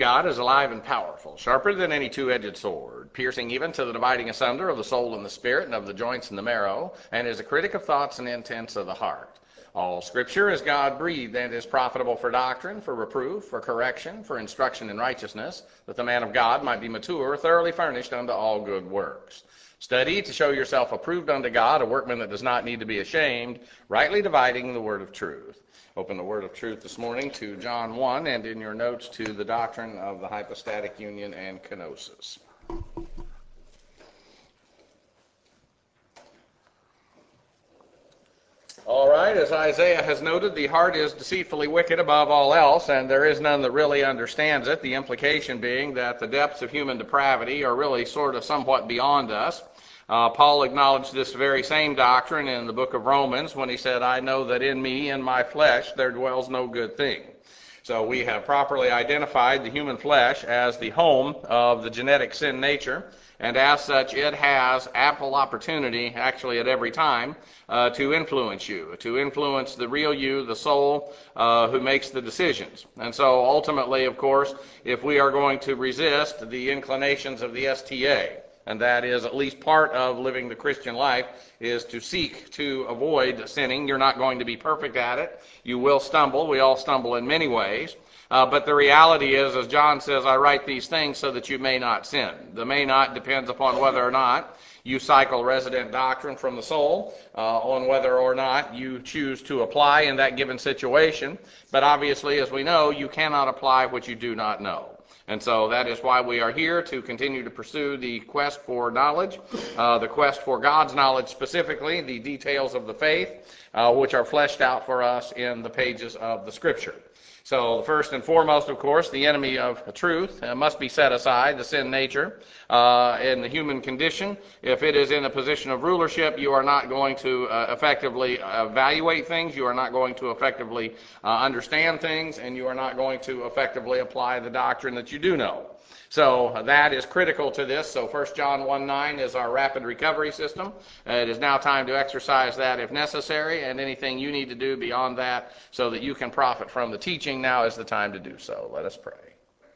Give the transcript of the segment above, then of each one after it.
God is alive and powerful, sharper than any two-edged sword, piercing even to the dividing asunder of the soul and the spirit and of the joints and the marrow, and is a critic of thoughts and intents of the heart. All Scripture is God-breathed and is profitable for doctrine, for reproof, for correction, for instruction in righteousness, that the man of God might be mature, thoroughly furnished unto all good works. Study to show yourself approved unto God, a workman that does not need to be ashamed, rightly dividing the word of truth. Open the word of truth this morning to John 1, and in your notes to the doctrine of the hypostatic union and kenosis. All right, as Isaiah has noted, the heart is deceitfully wicked above all else, and there is none that really understands it, the implication being that the depths of human depravity are really sort of somewhat beyond us. Paul acknowledged this very same doctrine in the book of Romans when he said, I know that in me, in my flesh, there dwells no good thing. So we have properly identified the human flesh as the home of the genetic sin nature, and as such it has ample opportunity, actually at every time, to influence you, to influence the real you, the soul, who makes the decisions. And so ultimately, of course, if we are going to resist the inclinations of the STA, and that is at least part of living the Christian life, is to seek to avoid sinning. You're not going to be perfect at it. You will stumble. We all stumble in many ways. But the reality is, as John says, I write these things so that you may not sin. The may not depends upon whether or not you cycle resident doctrine from the soul, on whether or not you choose to apply in that given situation. But obviously, as we know, you cannot apply what you do not know. And so that is why we are here, to continue to pursue the quest for knowledge, the quest for God's knowledge specifically, the details of the faith, which are fleshed out for us in the pages of the Scripture. So first and foremost, of course, the enemy of truth must be set aside, the sin nature in the human condition. If it is in a position of rulership, you are not going to effectively evaluate things, you are not going to effectively understand things, and you are not going to effectively apply the doctrine that you do know. So that is critical to this. So 1 John 1:9 is our rapid recovery system. It is now time to exercise that if necessary, and anything you need to do beyond that so that you can profit from the teaching, now is the time to do so. Let us pray.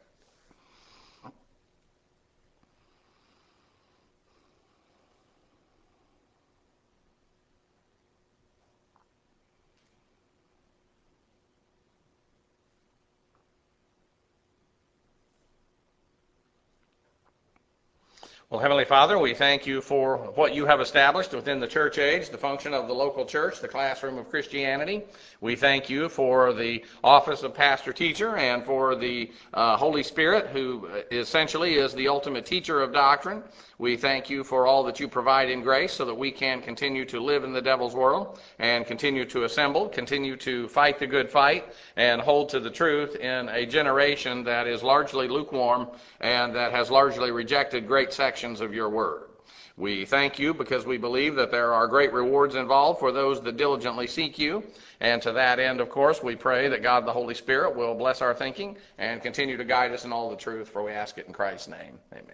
Well, Heavenly Father, we thank you for what you have established within the church age, the function of the local church, the classroom of Christianity. We thank you for the office of pastor-teacher and for the Holy Spirit, who essentially is the ultimate teacher of doctrine. We thank you for all that you provide in grace so that we can continue to live in the devil's world and continue to assemble, continue to fight the good fight, and hold to the truth in a generation that is largely lukewarm and that has largely rejected great sections of your word. We thank you because we believe that there are great rewards involved for those that diligently seek you. And to that end, of course, we pray that God the Holy Spirit will bless our thinking and continue to guide us in all the truth, for we ask it in Christ's name. Amen.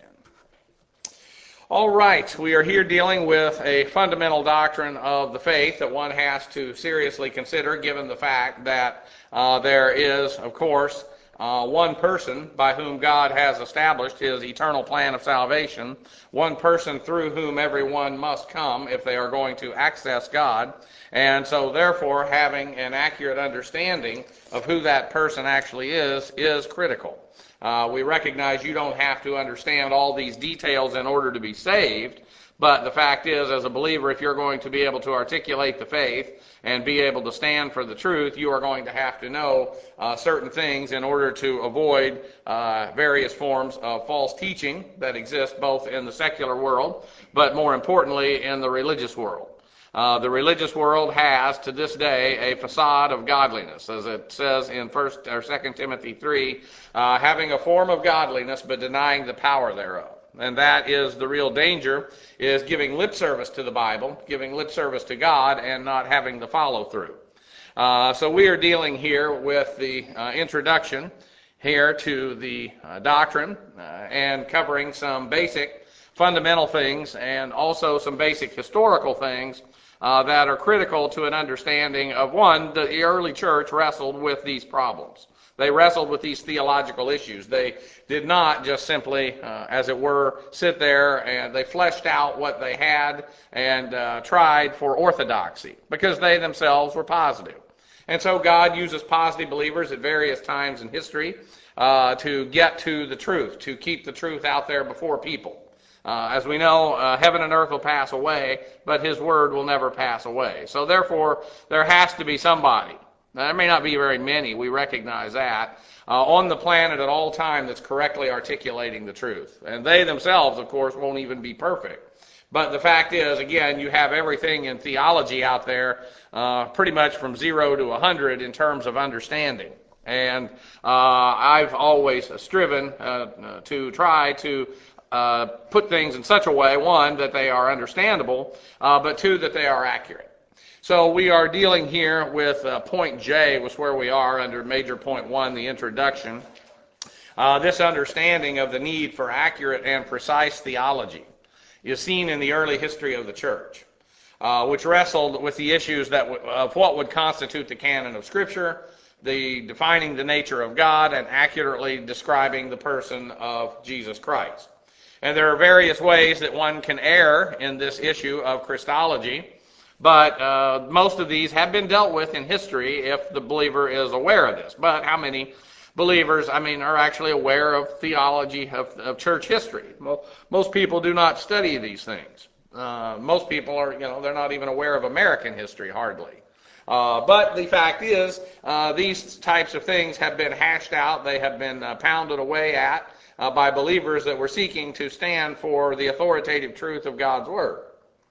All right, we are here dealing with a fundamental doctrine of the faith that one has to seriously consider, given the fact that there is, of course, one person by whom God has established his eternal plan of salvation, one person through whom everyone must come if they are going to access God. And so therefore, having an accurate understanding of who that person actually is critical. We recognize you don't have to understand all these details in order to be saved, but the fact is, as a believer, if you're going to be able to articulate the faith and be able to stand for the truth, you are going to have to know certain things in order to avoid various forms of false teaching that exist both in the secular world, but more importantly, in the religious world. The religious world has, to this day, a facade of godliness, as it says in 2 Timothy 3, having a form of godliness but denying the power thereof. And that is the real danger, is giving lip service to the Bible, giving lip service to God, and not having the follow-through. So we are dealing here with the introduction here to the doctrine and covering some basic fundamental things and also some basic historical things that are critical to an understanding of, one, the early church wrestled with these problems. They wrestled with these theological issues. They did not just simply, as it were, sit there and they fleshed out what they had and tried for orthodoxy because they themselves were positive. And so God uses positive believers at various times in history to get to the truth, to keep the truth out there before people. As we know, heaven and earth will pass away, but his word will never pass away. So therefore, there has to be somebody. Now, there may not be very many, we recognize that, on the planet at all time that's correctly articulating the truth. And they themselves, of course, won't even be perfect. But the fact is, again, you have everything in theology out there pretty much from 0 to 100 in terms of understanding. And I've always striven to try to put things in such a way, one, that they are understandable, but two, that they are accurate. So we are dealing here with point J, was where we are under major point 1, the introduction. This understanding of the need for accurate and precise theology is seen in the early history of the church, which wrestled with the issues of what would constitute the canon of Scripture, the defining the nature of God, and accurately describing the person of Jesus Christ. And there are various ways that one can err in this issue of Christology, but most of these have been dealt with in history if the believer is aware of this. But how many believers, are actually aware of theology of church history? Most people do not study these things. Most people are, they're not even aware of American history, hardly. But the fact is, these types of things have been hashed out. They have been pounded away at by believers that were seeking to stand for the authoritative truth of God's Word.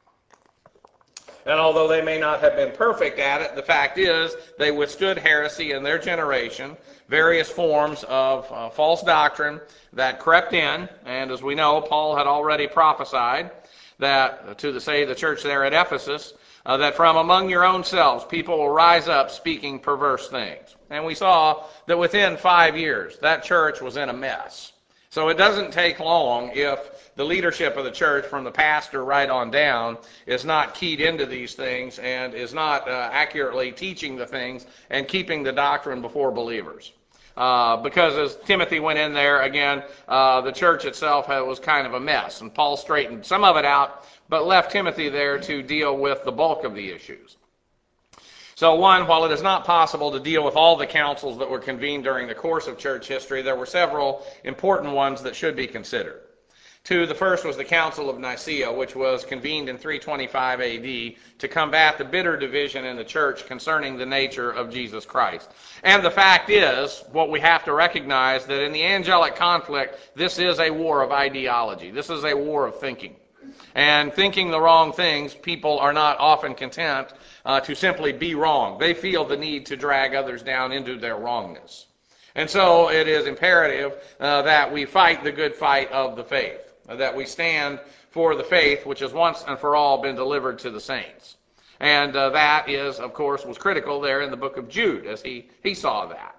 And although they may not have been perfect at it, the fact is they withstood heresy in their generation, various forms of false doctrine that crept in. And as we know, Paul had already prophesied that to the church there at Ephesus, that from among your own selves people will rise up speaking perverse things. And we saw that within 5 years that church was in a mess. So it doesn't take long if the leadership of the church, from the pastor right on down, is not keyed into these things and is not accurately teaching the things and keeping the doctrine before believers. Because as Timothy went in there, again, the church itself was kind of a mess. And Paul straightened some of it out, but left Timothy there to deal with the bulk of the issues. So one, while it is not possible to deal with all the councils that were convened during the course of church history, there were several important ones that should be considered. Two, the first was the Council of Nicaea, which was convened in 325 AD to combat the bitter division in the church concerning the nature of Jesus Christ. And the fact is, what we have to recognize, that in the angelic conflict, this is a war of ideology. This is a war of thinking. And thinking the wrong things, people are not often content to simply be wrong. They feel the need to drag others down into their wrongness. And so it is imperative that we fight the good fight of the faith, that we stand for the faith which has once and for all been delivered to the saints. And that is, of course, was critical there in the book of Jude, as he saw that.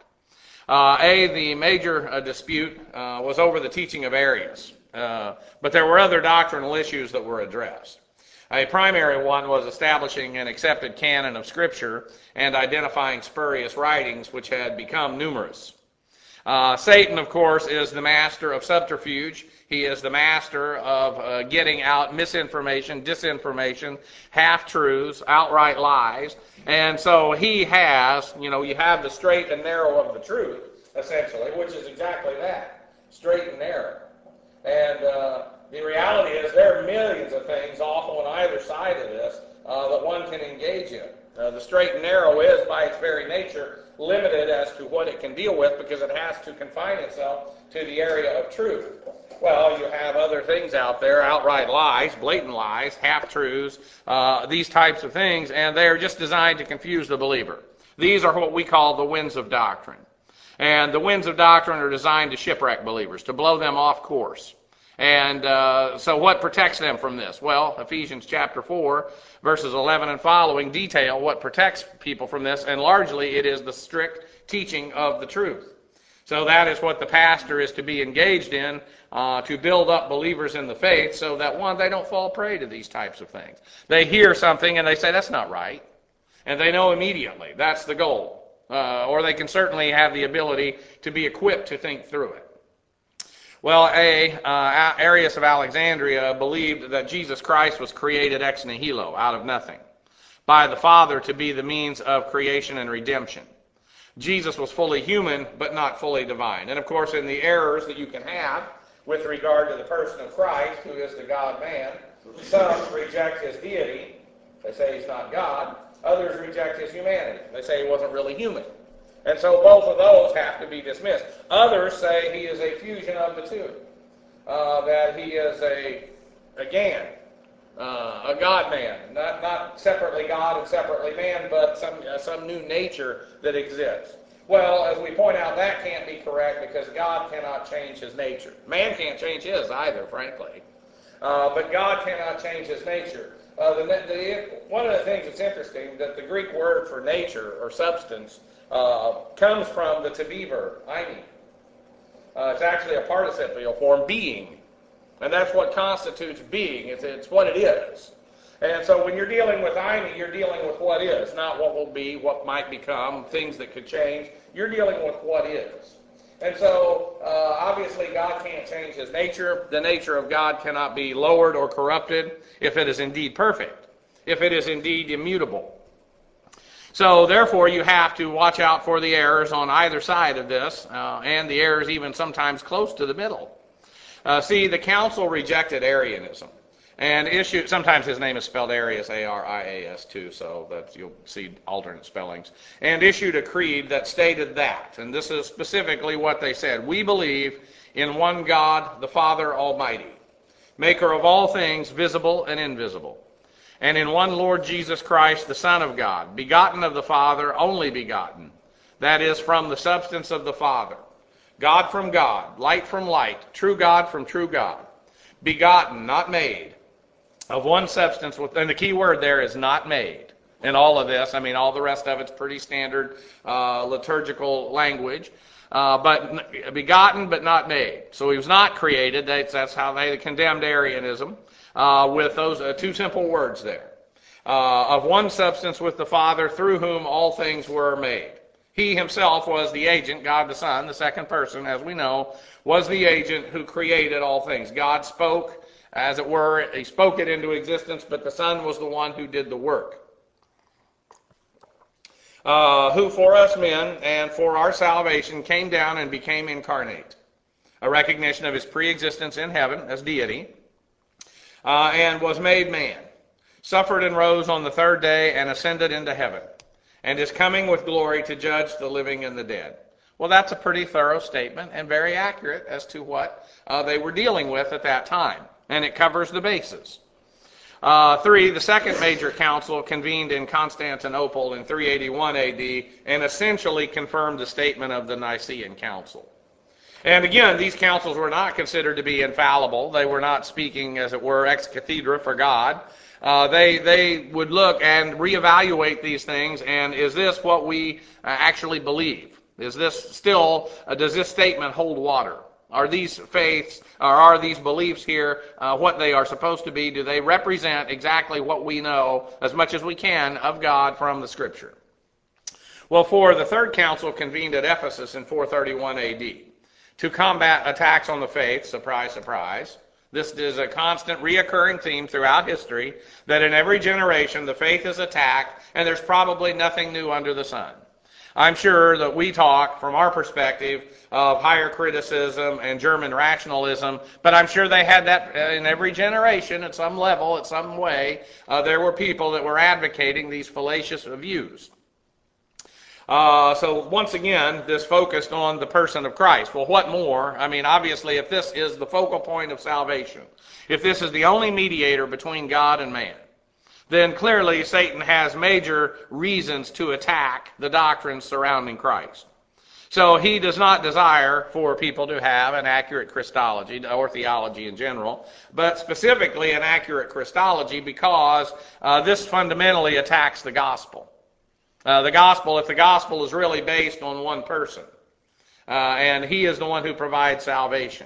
The major dispute was over the teaching of Arius. But there were other doctrinal issues that were addressed. A primary one was establishing an accepted canon of Scripture and identifying spurious writings, which had become numerous. Satan, of course, is the master of subterfuge. He is the master of getting out misinformation, disinformation, half-truths, outright lies. And so he has, you have the straight and narrow of the truth, essentially, which is exactly that, straight and narrow. And the reality is there are millions of things off on either side of this that one can engage in. The straight and narrow is, by its very nature, limited as to what it can deal with because it has to confine itself to the area of truth. Well, you have other things out there, outright lies, blatant lies, half-truths, these types of things, and they're just designed to confuse the believer. These are what we call the winds of doctrine. And the winds of doctrine are designed to shipwreck believers, to blow them off course. And so what protects them from this? Well, Ephesians chapter 4, verses 11 and following detail what protects people from this, and largely it is the strict teaching of the truth. So that is what the pastor is to be engaged in, to build up believers in the faith so that, one, they don't fall prey to these types of things. They hear something and they say, that's not right. And they know immediately. That's the goal. or they can certainly have the ability to be equipped to think through it. Well, Arius of Alexandria believed that Jesus Christ was created ex nihilo, out of nothing, by the Father to be the means of creation and redemption. Jesus was fully human, but not fully divine. And of course, in the errors that you can have with regard to the person of Christ, who is the God-man, some reject his deity. They say he's not God. Others reject his humanity. They say he wasn't really human. And so both of those have to be dismissed. Others say he is a fusion of the two. That he is a God-man. Not separately God and separately man, but some new nature that exists. Well, as we point out, that can't be correct because God cannot change his nature. Man can't change his either, frankly. But God cannot change his nature. One of the things that's interesting, that the Greek word for nature or substance comes from the to be verb, eimi. It's actually a participial form, being. And that's what constitutes being. It's what it is. And so when you're dealing with eimi, you're dealing with what is, not what will be, what might become, things that could change. You're dealing with what is. And so, obviously, God can't change his nature. The nature of God cannot be lowered or corrupted if it is indeed perfect, if it is indeed immutable. So, therefore, you have to watch out for the errors on either side of this, and the errors even sometimes close to the middle. See, the council rejected Arianism. And issued, sometimes his name is spelled Arius, A-R-I-A-S too, so that you'll see alternate spellings, and issued a creed that stated that, and this is specifically what they said: we believe in one God, the Father Almighty, maker of all things visible and invisible, and in one Lord Jesus Christ, the Son of God, begotten of the Father, only begotten, that is, from the substance of the Father, God from God, light from light, true God from true God, begotten, not made, of one substance, and the key word there is not made. In all of this, I mean, all the rest of it's pretty standard liturgical language, but begotten but not made. So he was not created. That's how they condemned Arianism, with those two simple words there. Of one substance with the Father, through whom all things were made. He himself was the agent. God the Son, the second person, as we know, was the agent who created all things. God spoke, as it were, he spoke it into existence, but the Son was the one who did the work. Who for us men and for our salvation came down and became incarnate. A recognition of his pre-existence in heaven as deity, and was made man. Suffered and rose on the third day and ascended into heaven, and is coming with glory to judge the living and the dead. Well, that's a pretty thorough statement and very accurate as to what they were dealing with at that time. And it covers the bases. 3, the second major council convened in Constantinople in 381 AD and essentially confirmed the statement of the Nicene Council. And again, these councils were not considered to be infallible. They were not speaking, as it were, ex cathedra for God. They would look and reevaluate these things, and is this what we actually believe? Is this still, does this statement hold water? Are these faiths, or are these beliefs here what they are supposed to be? Do they represent exactly what we know, as much as we can, of God from the Scripture? Well, for the third council convened at Ephesus in 431 AD to combat attacks on the faith, surprise, surprise. This is a constant reoccurring theme throughout history, that in every generation the faith is attacked, and there's probably nothing new under the sun. I'm sure that we talk from our perspective of higher criticism and German rationalism, but I'm sure they had that in every generation at some level, at some way. There were people that were advocating these fallacious views. So once again, this focused on the person of Christ. Well, what more? I mean, obviously, if this is the focal point of salvation, if this is the only mediator between God and man, then clearly Satan has major reasons to attack the doctrines surrounding Christ. So he does not desire for people to have an accurate Christology, or theology in general, but specifically an accurate Christology, because this fundamentally attacks the gospel. If the gospel is really based on one person, and he is the one who provides salvation.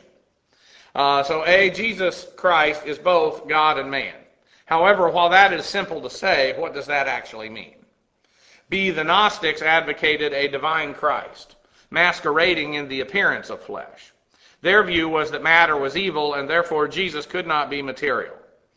Jesus Christ is both God and man. However, while that is simple to say, what does that actually mean? B, the Gnostics advocated a divine Christ, masquerading in the appearance of flesh. Their view was that matter was evil, and therefore Jesus could not be material.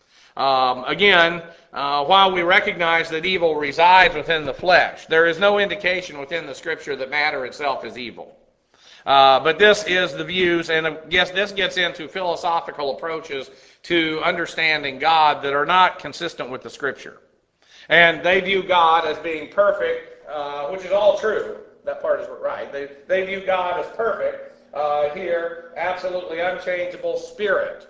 While we recognize that evil resides within the flesh, there is no indication within the Scripture that matter itself is evil. But this is the views, and yes, this gets into philosophical approaches to understanding God that are not consistent with the Scripture. And they view God as being perfect, which is all true. That part is right. They view God as perfect here, absolutely unchangeable spirit.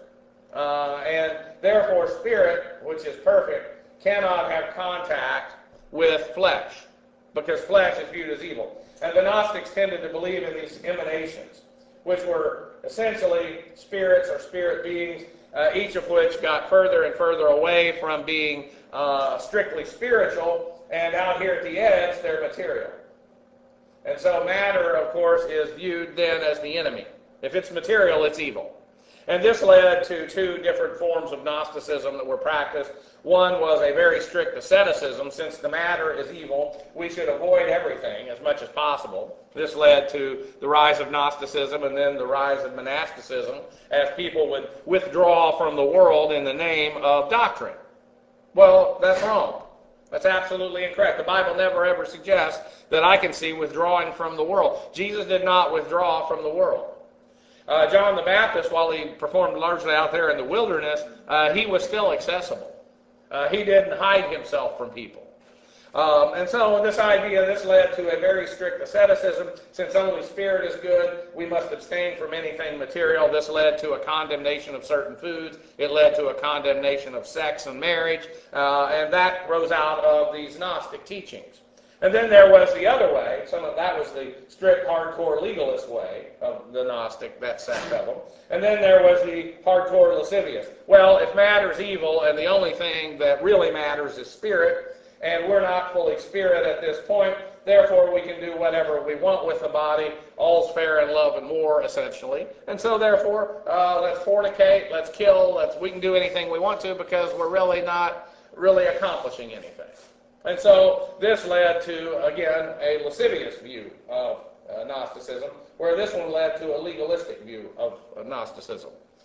And therefore spirit, which is perfect, cannot have contact with flesh, because flesh is viewed as evil. And the Gnostics tended to believe in these emanations, which were essentially spirits or spirit beings, each of which got further and further away from being strictly spiritual, and out here at the edge, they're material. And so matter, of course, is viewed then as the enemy. If it's material, it's evil. And this led to two different forms of Gnosticism that were practiced. One was a very strict asceticism. Since the matter is evil, we should avoid everything as much as possible. This led to the rise of Gnosticism and then the rise of monasticism, as people would withdraw from the world in the name of doctrine. Well, that's wrong. That's absolutely incorrect. The Bible never ever suggests that I can see withdrawing from the world. Jesus did not withdraw from the world. John the Baptist, while he performed largely out there in the wilderness, he was still accessible. He didn't hide himself from people. And so this led to a very strict asceticism. Since only spirit is good, we must abstain from anything material. This led to a condemnation of certain foods. It led to a condemnation of sex and marriage. And that rose out of these Gnostic teachings. And then there was the other way. That was the strict, hardcore legalist way of the Gnostic, that sect of them. And then there was the hardcore lascivious. Well, if matter's evil and the only thing that really matters is spirit, and we're not fully spirit at this point, therefore we can do whatever we want with the body, all's fair in love and war, essentially. And so therefore, let's fornicate, let's kill, we can do anything we want to, because we're really not really accomplishing anything. And so this led to, again, a lascivious view of Gnosticism, where this one led to a legalistic view of Gnosticism.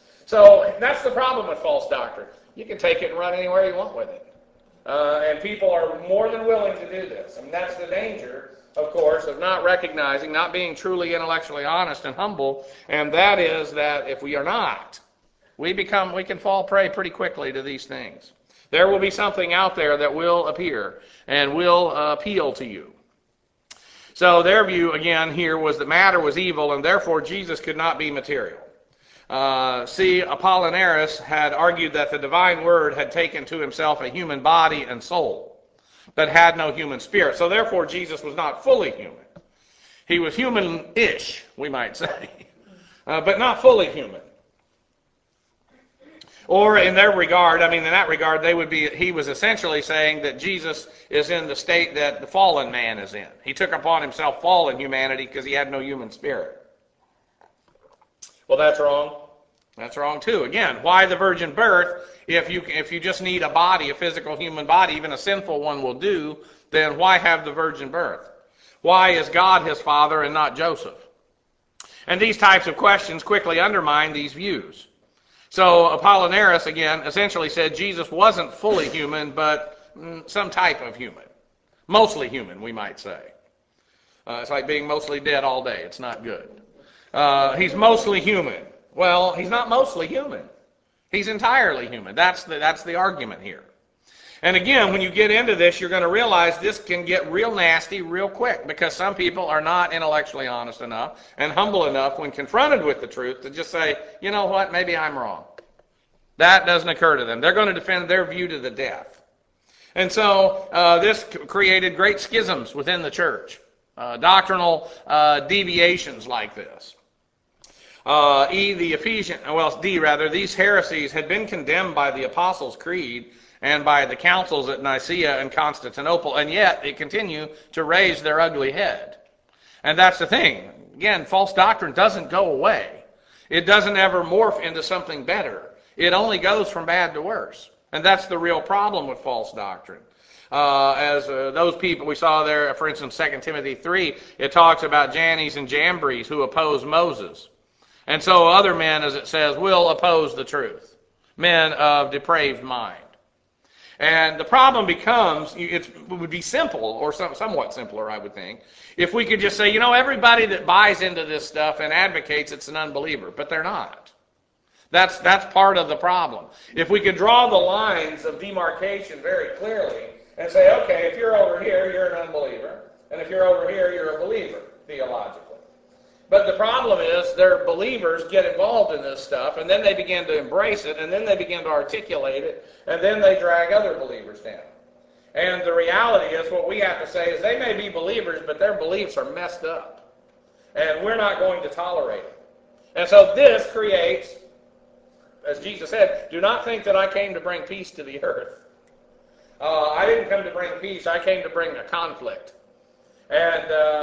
So that's the problem with false doctrine. You can take it and run anywhere you want with it. And people are more than willing to do this. And that's the danger, of course, of not recognizing, not being truly intellectually honest and humble, and that is that if we are not, we can fall prey pretty quickly to these things. There will be something out there that will appear and will appeal to you. So their view, again, here was that matter was evil, and therefore Jesus could not be material. Apollinaris had argued that the divine word had taken to himself a human body and soul, but had no human spirit. So therefore Jesus was not fully human. He was human-ish, we might say, but not fully human. Or in that regard, he was essentially saying that Jesus is in the state that the fallen man is in. He took upon himself fallen humanity because he had no human spirit. Well, that's wrong. That's wrong too. Again, why the virgin birth? If you just need a body, a physical human body, even a sinful one will do, then why have the virgin birth? Why is God his father and not Joseph? And these types of questions quickly undermine these views. So Apollinaris, again, essentially said Jesus wasn't fully human, but some type of human. Mostly human, we might say. It's like being mostly dead all day. It's not good. He's mostly human. Well, he's not mostly human. He's entirely human. That's the argument here. And again, when you get into this, you're going to realize this can get real nasty real quick, because some people are not intellectually honest enough and humble enough when confronted with the truth to just say, you know what, maybe I'm wrong. That doesn't occur to them. They're going to defend their view to the death. And so this created great schisms within the church, doctrinal deviations like this. These heresies had been condemned by the Apostles' Creed and by the councils at Nicaea and Constantinople, and yet they continue to raise their ugly head. And that's the thing. Again, false doctrine doesn't go away. It doesn't ever morph into something better. It only goes from bad to worse. And that's the real problem with false doctrine. as those people we saw there, for instance, 2 Timothy 3, it talks about Jannes and Jambres who oppose Moses. And so other men, as it says, will oppose the truth. Men of depraved mind. And the problem becomes, it would be simple, or somewhat simpler, I would think, if we could just say, everybody that buys into this stuff and advocates it's an unbeliever, but they're not. That's part of the problem. If we could draw the lines of demarcation very clearly and say, okay, if you're over here, you're an unbeliever, and if you're over here, you're a believer, theologically. But the problem is their believers get involved in this stuff, and then they begin to embrace it, and then they begin to articulate it, and then they drag other believers down. And the reality is, what we have to say is they may be believers, but their beliefs are messed up. And we're not going to tolerate it. And so this creates, as Jesus said, do not think that I came to bring peace to the earth. I didn't come to bring peace, I came to bring a conflict. And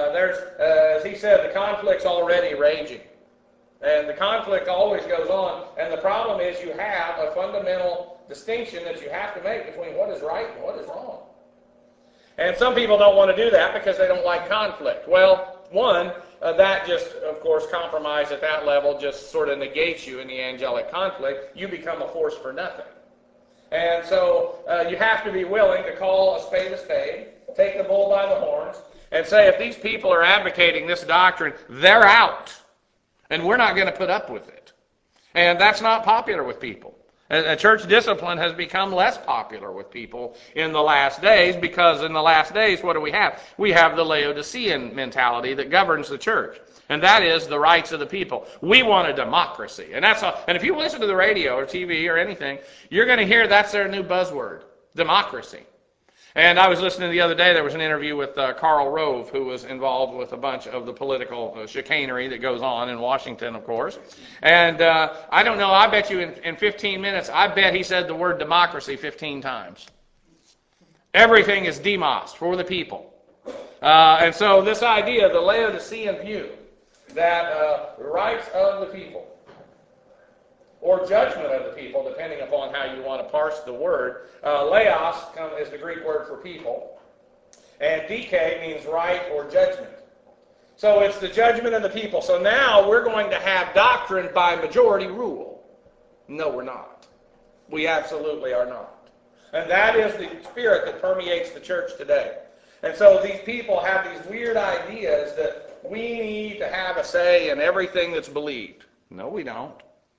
as he said, the conflict's already raging. And the conflict always goes on. And the problem is you have a fundamental distinction that you have to make between what is right and what is wrong. And some people don't want to do that because they don't like conflict. Well, one, that just, of course, compromise at that level just sort of negates you in the angelic conflict. You become a force for nothing. And so you have to be willing to call a spade, take the bull by the horns, and say, if these people are advocating this doctrine, they're out. And we're not going to put up with it. And that's not popular with people. And church discipline has become less popular with people in the last days, because in the last days, what do we have? We have the Laodicean mentality that governs the church. And that is the rights of the people. We want a democracy. And that's all. And if you listen to the radio or TV or anything, you're going to hear that's their new buzzword, democracy. And I was listening the other day, there was an interview with Karl Rove, who was involved with a bunch of the political chicanery that goes on in Washington, of course. And I don't know, I bet you in 15 minutes, I bet he said the word democracy 15 times. Everything is demos, for the people. And so this idea, the Laodicean view, that rights of the people, or judgment of the people, depending upon how you want to parse the word. Laos is the Greek word for people, and dike means right or judgment. So it's the judgment of the people. So now we're going to have doctrine by majority rule. No, we're not. We absolutely are not. And that is the spirit that permeates the church today. And so these people have these weird ideas that we need to have a say in everything that's believed. No, we don't.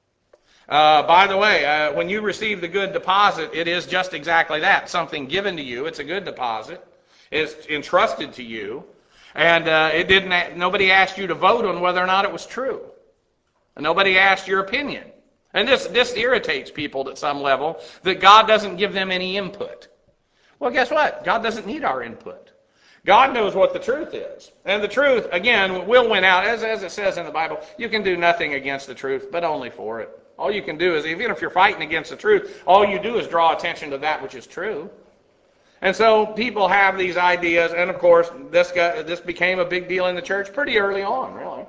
By the way, when you receive the good deposit, it is just exactly that. Something given to you. It's a good deposit. It's entrusted to you. And nobody asked you to vote on whether or not it was true. And nobody asked your opinion. And this irritates people at some level, that God doesn't give them any input. Well, guess what? God doesn't need our input. God knows what the truth is. And the truth, again, will win out. As it says in the Bible, you can do nothing against the truth, but only for it. All you can do is, even if you're fighting against the truth, all you do is draw attention to that which is true. And so people have these ideas, and of course, this became a big deal in the church pretty early on, really.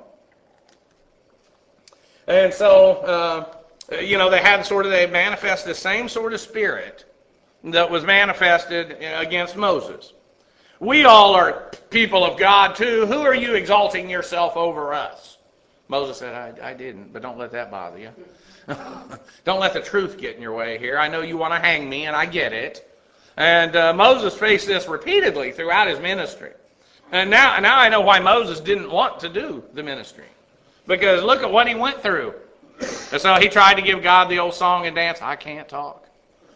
And so, they manifest the same sort of spirit that was manifested against Moses. We all are people of God too. Who are you exalting yourself over us? Moses said, I didn't, but don't let that bother you. Don't let the truth get in your way here. I know you want to hang me, and I get it. And Moses faced this repeatedly throughout his ministry. And now I know why Moses didn't want to do the ministry. Because look at what he went through. And so he tried to give God the old song and dance, I can't talk.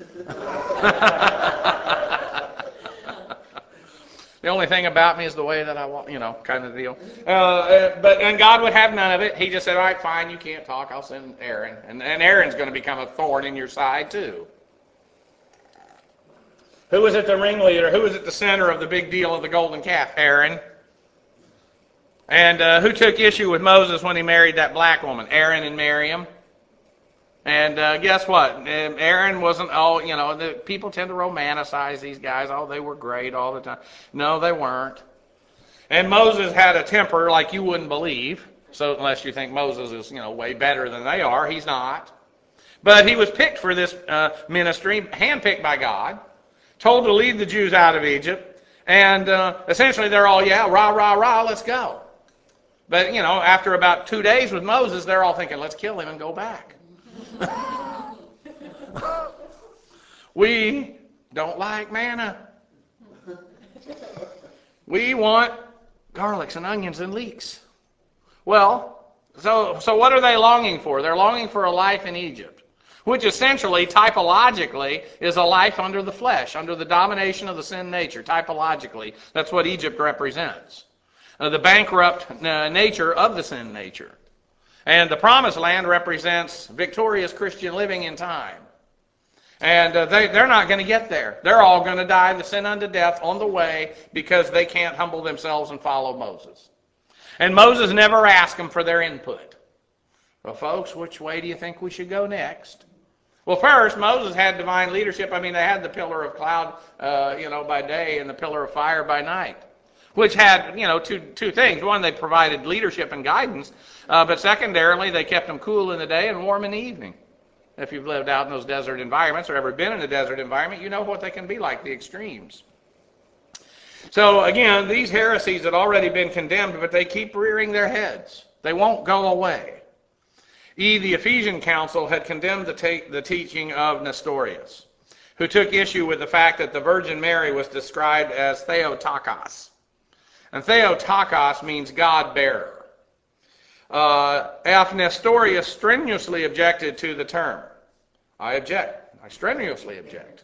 The only thing about me is the way that I walk, kind of deal. And God would have none of it. He just said, all right, fine, you can't talk. I'll send Aaron. And Aaron's going to become a thorn in your side, too. Who was at the ringleader? Who was at the center of the big deal of the golden calf? Aaron. And who took issue with Moses when he married that black woman? Aaron and Miriam. And guess what? Aaron wasn't the people tend to romanticize these guys. Oh, they were great all the time. No, they weren't. And Moses had a temper like you wouldn't believe. So unless you think Moses is, way better than they are, he's not. But he was picked for this ministry, handpicked by God, told to lead the Jews out of Egypt, and essentially they're all, yeah, rah, rah, rah, let's go. But, after about 2 days with Moses, they're all thinking, let's kill him and go back. We don't like manna. We want garlics and onions and leeks. Well, so what are they longing for? They're longing for a life in Egypt, which essentially, typologically, is a life under the flesh, under the domination of the sin nature. Typologically, that's what Egypt represents. The bankrupt nature of the sin nature. And the promised land represents victorious Christian living in time. And they're not going to get there. They're all going to die the sin unto death on the way because they can't humble themselves and follow Moses. And Moses never asked them for their input. Well, folks, which way do you think we should go next? Well, first, Moses had divine leadership. I mean, they had the pillar of cloud, by day and the pillar of fire by night, which had, two things. One, they provided leadership and guidance, but secondarily, they kept them cool in the day and warm in the evening. If you've lived out in those desert environments or ever been in a desert environment, you know what they can be like, the extremes. So again, these heresies had already been condemned, but they keep rearing their heads. They won't go away. The Ephesian Council had condemned the teaching of Nestorius, who took issue with the fact that the Virgin Mary was described as Theotokos. And Theotokos means God-bearer. F. Nestorius strenuously objected to the term. I object. I strenuously object.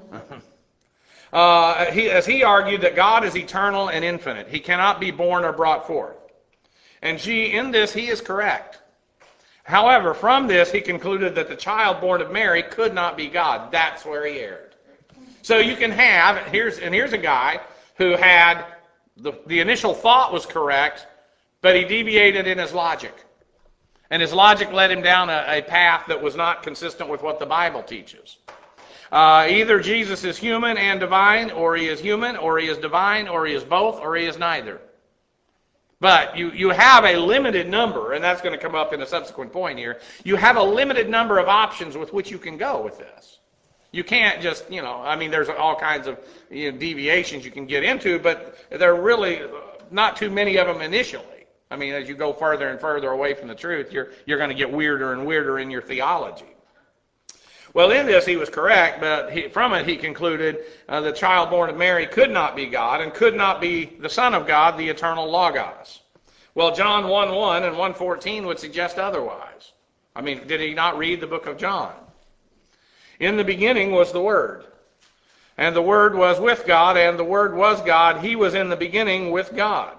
As he argued that God is eternal and infinite. He cannot be born or brought forth. And in this he is correct. However, from this he concluded that the child born of Mary could not be God. That's where he erred. So you can have, here's a guy who had, the initial thought was correct, but he deviated in his logic. And his logic led him down a path that was not consistent with what the Bible teaches. Either Jesus is human and divine, or he is human, or he is divine, or he is both, or he is neither. But you have a limited number, and that's going to come up in a subsequent point here. You have a limited number of options with which you can go with this. You can't just, there's all kinds of deviations you can get into, but there are really not too many of them initially. I mean, as you go further and further away from the truth, you're going to get weirder and weirder in your theology. Well, in this he was correct, but from it he concluded the child born of Mary could not be God and could not be the Son of God, the eternal Logos. Well, John 1:1 and 1:14 would suggest otherwise. I mean, did he not read the book of John? In the beginning was the Word, and the Word was with God, and the Word was God. He was in the beginning with God.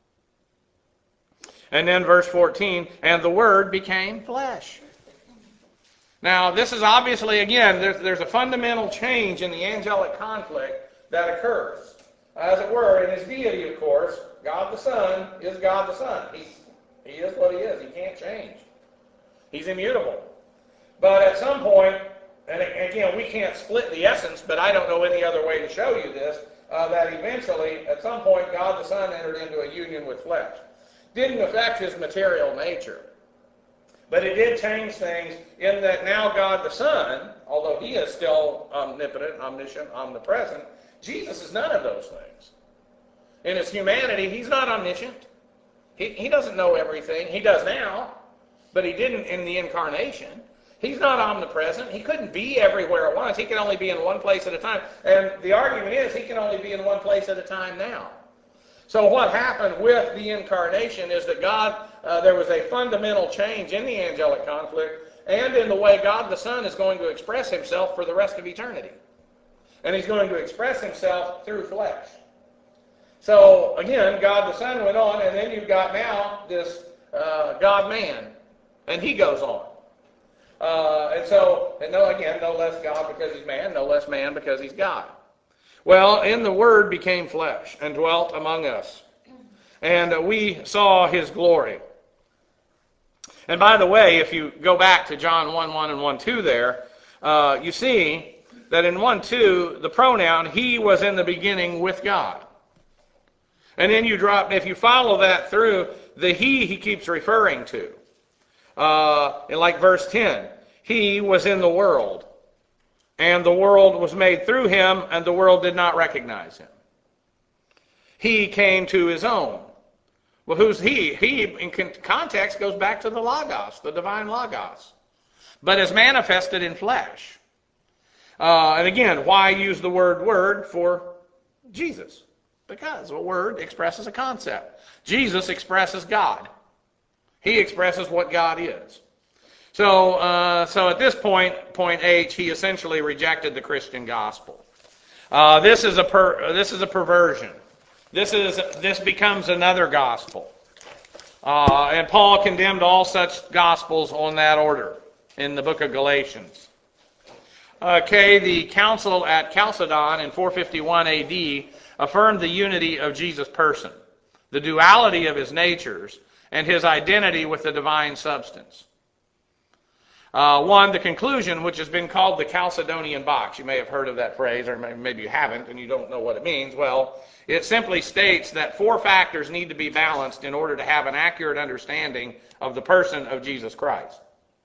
And then verse 14, and the Word became flesh. Now, this is obviously, again, there's a fundamental change in the angelic conflict that occurs. As it were, in his deity, of course, God the Son is God the Son. He is what he is. He can't change. He's immutable. But at some point, and again, we can't split the essence, but I don't know any other way to show you this, that eventually, at some point, God the Son entered into a union with flesh. Didn't affect his material nature. But it did change things in that now God the Son, although he is still omnipotent, omniscient, omnipresent, Jesus is none of those things. In his humanity, he's not omniscient. He doesn't know everything. He does now, but he didn't in the incarnation. He's not omnipresent. He couldn't be everywhere at once. He can only be in one place at a time. And the argument is he can only be in one place at a time now. So what happened with the incarnation is that God, there was a fundamental change in the angelic conflict and in the way God the Son is going to express himself for the rest of eternity. And he's going to express himself through flesh. So again, God the Son went on, and then you've got now this God-man, and he goes on. No less God because he's man, no less man because he's God. Well, and the Word became flesh and dwelt among us. And we saw his glory. And by the way, if you go back to John 1:1 and 1:2 there, you see that in 1:2, the pronoun, he was in the beginning with God. And then if you follow that through, the he keeps referring to. In like verse 10, he was in the world. and the world was made through him, and the world did not recognize him. He came to his own. Well, who's he? He, in context, goes back to the Logos, the divine Logos, but is manifested in flesh. And again, why use the word for Jesus? Because a word expresses a concept. Jesus expresses God. He expresses what God is. So at this point H, he essentially rejected the Christian gospel. This is a perversion. This becomes another gospel. And Paul condemned all such gospels on that order in the book of Galatians. Okay, the council at Chalcedon in 451 AD affirmed the unity of Jesus' person, the duality of his natures, and his identity with the divine substance. The conclusion, which has been called the Chalcedonian box. You may have heard of that phrase, or maybe you haven't, and you don't know what it means. Well, it simply states that 4 factors need to be balanced in order to have an accurate understanding of the person of Jesus Christ.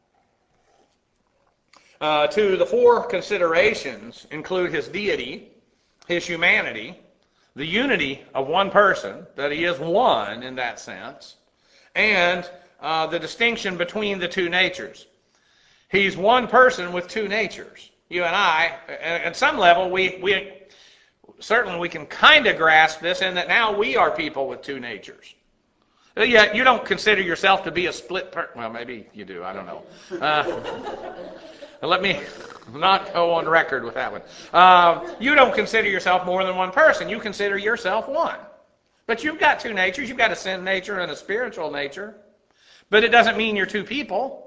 The 4 considerations include his deity, his humanity, the unity of one person, that he is one in that sense, and the distinction between the 2 natures. He's one person with 2 natures. You and I, at some level, we certainly can kind of grasp this in that now we are people with 2 natures. Yet you don't consider yourself to be a split person. Well, maybe you do. I don't know. Let me not go on record with that one. You don't consider yourself more than one person. You consider yourself one. But you've got 2 natures. You've got a sin nature and a spiritual nature. But it doesn't mean you're 2 people.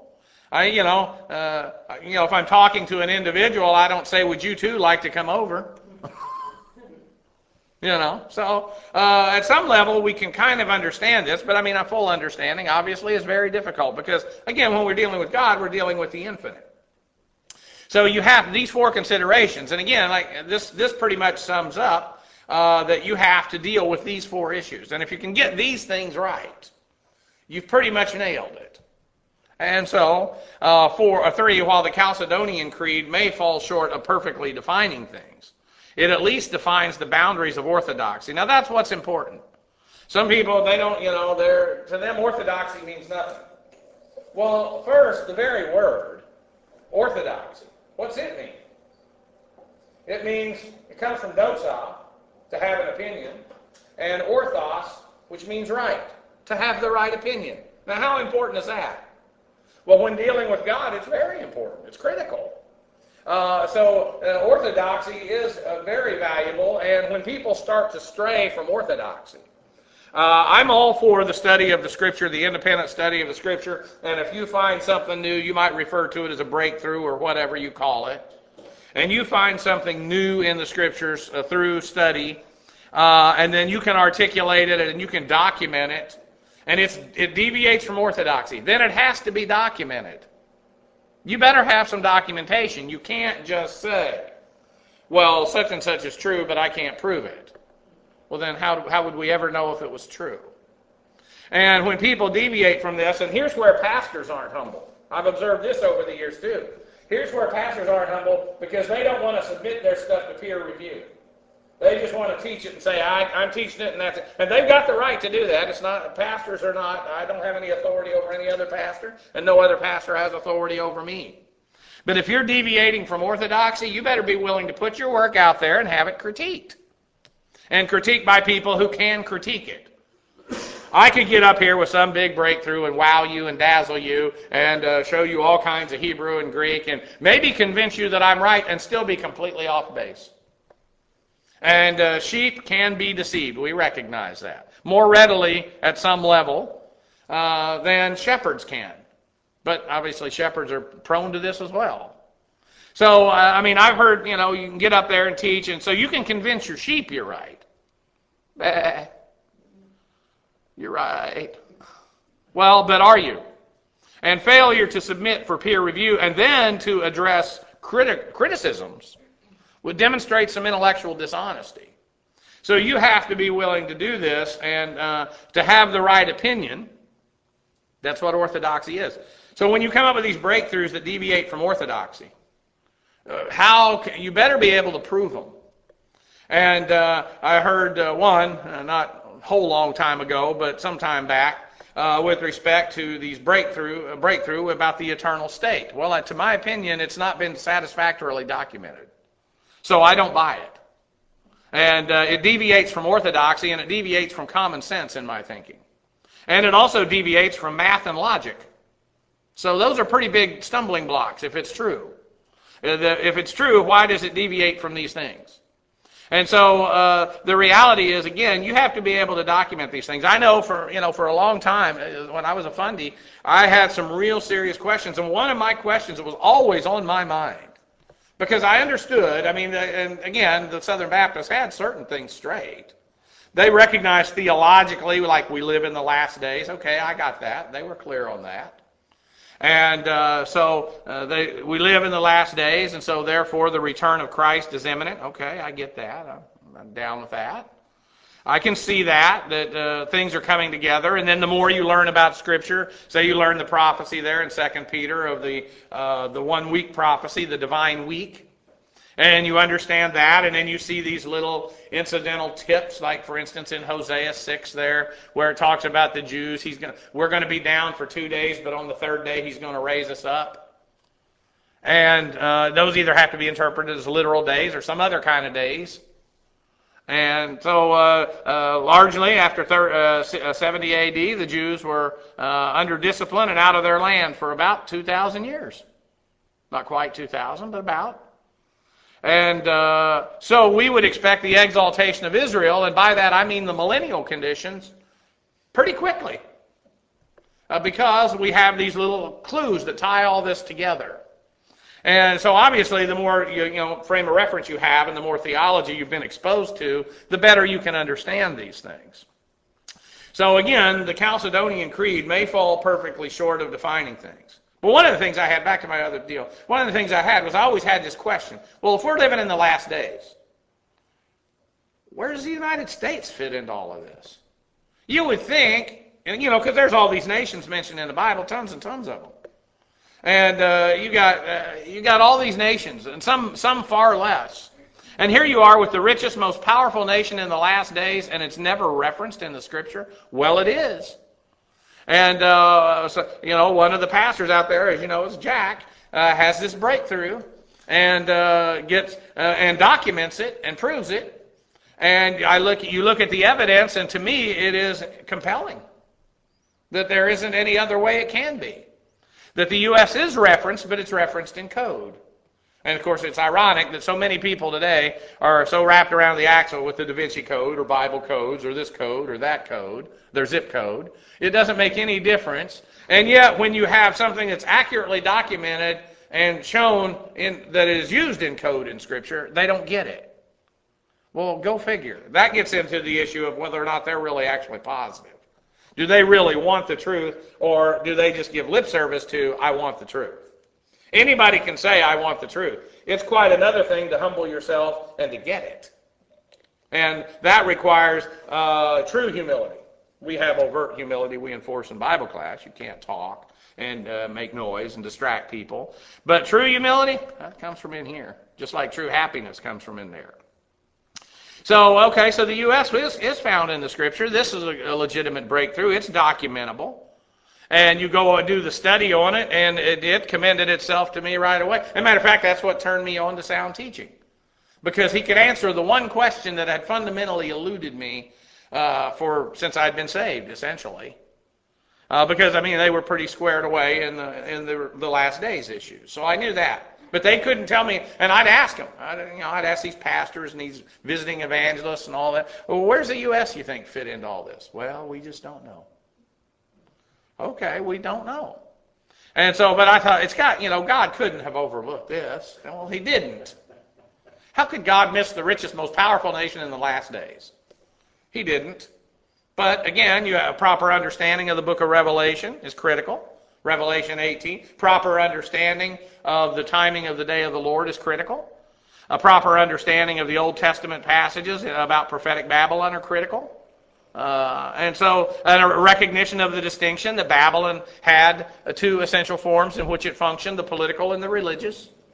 If I'm talking to an individual, I don't say, would you too like to come over? So at some level we can kind of understand this, but a full understanding obviously is very difficult because, again, when we're dealing with God, we're dealing with the infinite. So you have these 4 considerations, and again, like this pretty much sums up that you have to deal with these 4 issues. And if you can get these things right, you've pretty much nailed it. And so, 3, while the Chalcedonian Creed may fall short of perfectly defining things, it at least defines the boundaries of orthodoxy. Now, that's what's important. Some people, they don't, to them orthodoxy means nothing. Well, first, the very word, orthodoxy, what's it mean? It comes from doxa, to have an opinion, and orthos, which means right, to have the right opinion. Now, how important is that? Well, when dealing with God, it's very important. It's critical. Orthodoxy is very valuable, and when people start to stray from orthodoxy, I'm all for the study of the Scripture, the independent study of the Scripture, and if you find something new, you might refer to it as a breakthrough or whatever you call it, and you find something new in the Scriptures through study, and then you can articulate it and you can document it, and it deviates from orthodoxy, then it has to be documented. You better have some documentation. You can't just say, well, such and such is true, but I can't prove it. Well, then how would we ever know if it was true? And when people deviate from this, and here's where pastors aren't humble. I've observed this over the years too. Here's where pastors aren't humble because they don't want to submit their stuff to peer review. They just want to teach it and say, I'm teaching it and that's it. And they've got the right to do that. It's not, pastors are not, I don't have any authority over any other pastor, and no other pastor has authority over me. But if you're deviating from orthodoxy, you better be willing to put your work out there and have it critiqued. And critiqued by people who can critique it. I could get up here with some big breakthrough and wow you and dazzle you and show you all kinds of Hebrew and Greek and maybe convince you that I'm right and still be completely off base. And sheep can be deceived. We recognize that. More readily at some level than shepherds can. But obviously shepherds are prone to this as well. So, I've heard, you can get up there and teach, and so you can convince your sheep you're right. You're right. Well, but are you? And failure to submit for peer review and then to address criticisms would demonstrate some intellectual dishonesty. So you have to be willing to do this and to have the right opinion. That's what orthodoxy is. So when you come up with these breakthroughs that deviate from orthodoxy, You better be able to prove them. And I heard one, not a whole long time ago, but some time back, with respect to these breakthrough about the eternal state. Well, to my opinion, it's not been satisfactorily documented. So I don't buy it. And it deviates from orthodoxy, and it deviates from common sense in my thinking. And it also deviates from math and logic. So those are pretty big stumbling blocks if it's true. If it's true, why does it deviate from these things? And so the reality is, again, you have to be able to document these things. I know for a long time, when I was a fundie, I had some real serious questions. And one of my questions that was always on my mind, because I understood, and again, the Southern Baptists had certain things straight. They recognized theologically, like we live in the last days. Okay, I got that. They were clear on that. And we live in the last days, and so therefore the return of Christ is imminent. Okay, I get that. I'm down with that. I can see that things are coming together. And then the more you learn about Scripture, say you learn the prophecy there in 2 Peter of the 1 week prophecy, the divine week, and you understand that, and then you see these little incidental tips, like for instance in Hosea 6 there, where it talks about the Jews. We're going to be down for 2 days, but on the third day he's going to raise us up. And those either have to be interpreted as literal days or some other kind of days. And so largely after 70 AD, the Jews were under discipline and out of their land for about 2,000 years. Not quite 2,000, but about. And so we would expect the exaltation of Israel, and by that I mean the millennial conditions, pretty quickly. Because we have these little clues that tie all this together. And so obviously the more frame of reference you have and the more theology you've been exposed to, the better you can understand these things. So again, the Chalcedonian Creed may fall perfectly short of defining things. But one of the things I had, back to my other deal, one of the things I had was I always had this question. Well, if we're living in the last days, where does the United States fit into all of this? You would think, and because there's all these nations mentioned in the Bible, tons and tons of them. And you got all these nations, and some far less. And here you are with the richest, most powerful nation in the last days, and it's never referenced in the Scripture. Well, it is. And one of the pastors out there, as you know, is Jack, has this breakthrough and gets and documents it and proves it. And you look at the evidence, and to me, it is compelling that there isn't any other way it can be. That the U.S. is referenced, but it's referenced in code. And of course, it's ironic that so many people today are so wrapped around the axle with the Da Vinci Code or Bible codes or this code or that code, their zip code. It doesn't make any difference. And yet, when you have something that's accurately documented and shown that it is used in code in Scripture, they don't get it. Well, go figure. That gets into the issue of whether or not they're really actually positive. Do they really want the truth, or do they just give lip service to, I want the truth? Anybody can say, I want the truth. It's quite another thing to humble yourself and to get it. And that requires true humility. We have overt humility we enforce in Bible class. You can't talk and make noise and distract people. But true humility, that comes from in here. Just like true happiness comes from in there. So the U.S. is found in the Scripture. This is a legitimate breakthrough. It's documentable. And you go and do the study on it, and it commended itself to me right away. As a matter of fact, that's what turned me on to sound teaching. Because he could answer the one question that had fundamentally eluded me since I'd been saved, essentially. Because they were pretty squared away in the last days issues. So I knew that. But they couldn't tell me, and I'd ask them. I'd ask these pastors and these visiting evangelists and all that, well, where's the U.S. you think fit into all this? Well, we just don't know. Okay, we don't know. And so, but I thought, God couldn't have overlooked this. Well, he didn't. How could God miss the richest, most powerful nation in the last days? He didn't. But again, you have a proper understanding of the book of Revelation is critical. Revelation 18. Proper understanding of the timing of the day of the Lord is critical. A proper understanding of the Old Testament passages about prophetic Babylon are critical. And a recognition of the distinction that Babylon had two essential forms in which it functioned, the political and the religious.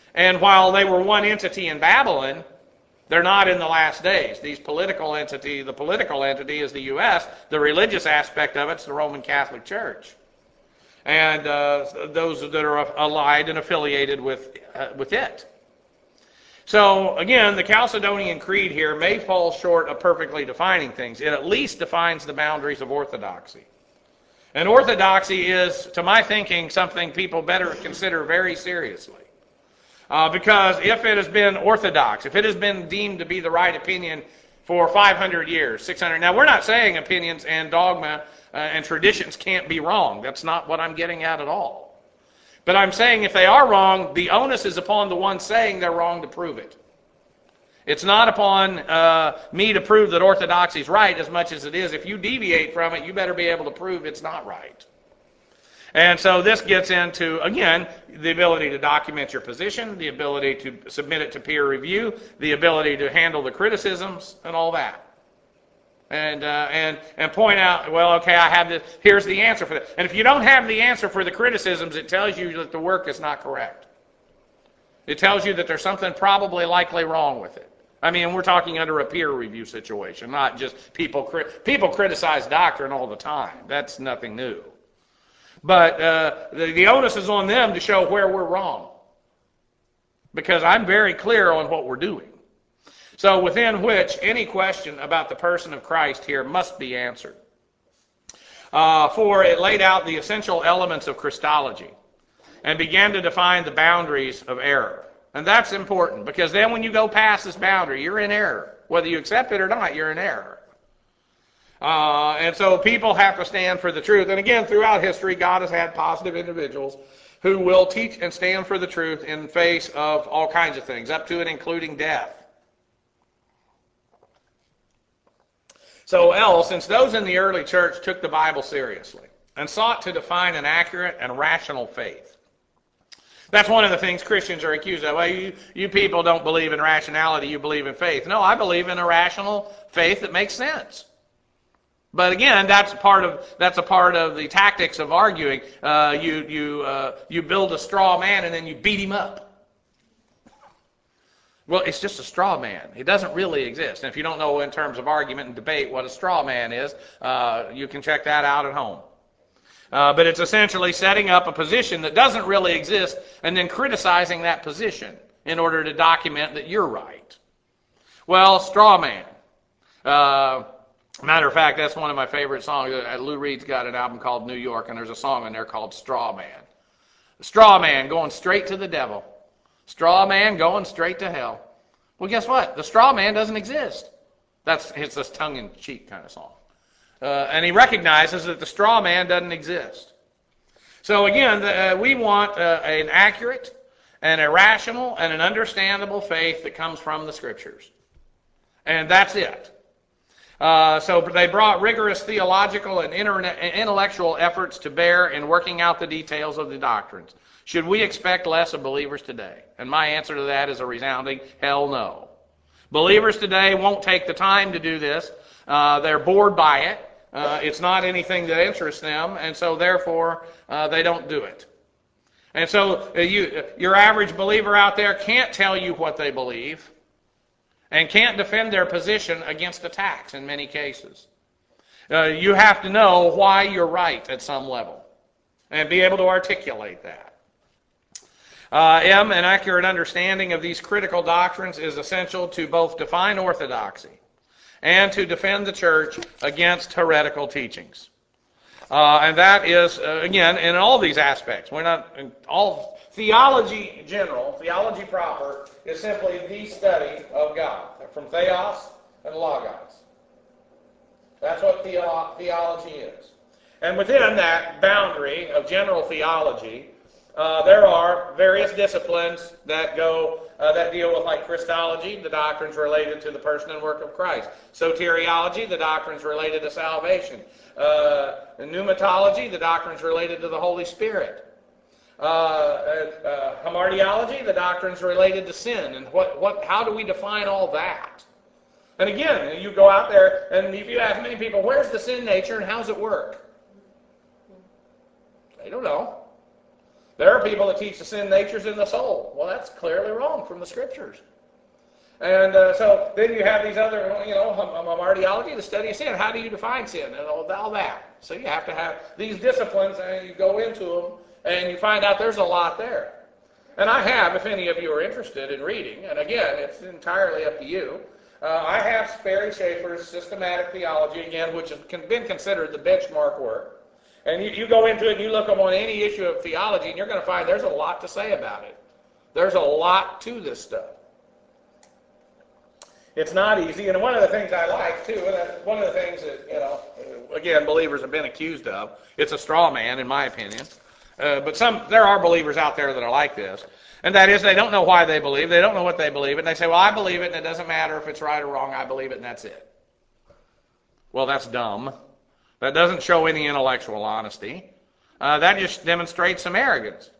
And while they were one entity in Babylon, they're not in the last days. The political entity is the U.S. The religious aspect of it's the Roman Catholic Church. And those that are allied and affiliated with it. So, again, the Chalcedonian Creed here may fall short of perfectly defining things. It at least defines the boundaries of orthodoxy. And orthodoxy is, to my thinking, something people better consider very seriously. Because if it has been orthodox, if it has been deemed to be the right opinion for 500 years, 600, now we're not saying opinions and dogma and traditions can't be wrong. That's not what I'm getting at all. But I'm saying if they are wrong, the onus is upon the one saying they're wrong to prove it. It's not upon me to prove that orthodoxy is right as much as it is if you deviate from it, you better be able to prove it's not right. And so this gets into, again, the ability to document your position, the ability to submit it to peer review, the ability to handle the criticisms, and all that. And point out, well, okay, I have this, here's the answer for that. And if you don't have the answer for the criticisms, it tells you that the work is not correct. It tells you that there's something probably likely wrong with it. I mean, we're talking under a peer review situation, not just people criticize doctrine all the time. That's nothing new. But the onus is on them to show where we're wrong. Because I'm very clear on what we're doing. So within which any question about the person of Christ here must be answered. For it laid out the essential elements of Christology and began to define the boundaries of error. And that's important because then when you go past this boundary, you're in error. Whether you accept it or not, you're in error. And so people have to stand for the truth. And again, throughout history, God has had positive individuals who will teach and stand for the truth in face of all kinds of things, up to and including death. So since those in the early church took the Bible seriously and sought to define an accurate and rational faith, that's one of the things Christians are accused of. Well, you people don't believe in rationality, you believe in faith. No, I believe in a rational faith that makes sense. But again, that's a part of the tactics of arguing. You build a straw man and then you beat him up. Well, it's just a straw man. It doesn't really exist. And if you don't know in terms of argument and debate what a straw man is, you can check that out at home. But it's essentially setting up a position that doesn't really exist and then criticizing that position in order to document that you're right. Well, straw man. Matter of fact, that's one of my favorite songs. Lou Reed's got an album called New York, and there's a song in there called Straw Man. Straw man going straight to the devil. Straw man going straight to hell. Well, guess what? The straw man doesn't exist. It's this tongue-in-cheek kind of song. And he recognizes that the straw man doesn't exist. So again, we want an accurate and a rational and an understandable faith that comes from the Scriptures. And that's it. So they brought rigorous theological and intellectual efforts to bear in working out the details of the doctrines. Should we expect less of believers today? And my answer to that is a resounding hell no. Believers today won't take the time to do this. They're bored by it. It's not anything that interests them, and so therefore they don't do it. And so your average believer out there can't tell you what they believe and can't defend their position against attacks in many cases. You have to know why you're right at some level and be able to articulate that. An accurate understanding of these critical doctrines is essential to both define orthodoxy and to defend the church against heretical teachings. And that is, again, in all these aspects. We're not in all theology in general, theology proper, is simply the study of God, from theos and logos. That's what theology is. And within that boundary of general theology, there are various disciplines that deal with, like Christology, the doctrines related to the person and work of Christ. Soteriology, the doctrines related to salvation. Pneumatology, the doctrines related to the Holy Spirit. Hamartiology, the doctrines related to sin. And how do we define all that? And again, you go out there and if you ask many people, where's the sin nature and how's it work? They don't know. There are people that teach the sin nature's in the soul. Well, that's clearly wrong from the Scriptures. And so then you have these other, martyrology, the study of sin. How do you define sin? And all that. So you have to have these disciplines, and you go into them, and you find out there's a lot there. And I have, if any of you are interested in reading, and again, it's entirely up to you, I have Sperry Chafer's Systematic Theology, again, which has been considered the benchmark work. And you go into it and you look up on any issue of theology, and you're going to find there's a lot to say about it. There's a lot to this stuff. It's not easy, and one of the things I like, too, and that's one of the things that, again, believers have been accused of, it's a straw man, in my opinion, but there are believers out there that are like this, and that is they don't know why they believe, they don't know what they believe, and they say, well, I believe it, and it doesn't matter if it's right or wrong, I believe it, and that's it. Well, that's dumb. That doesn't show any intellectual honesty. That just demonstrates some arrogance.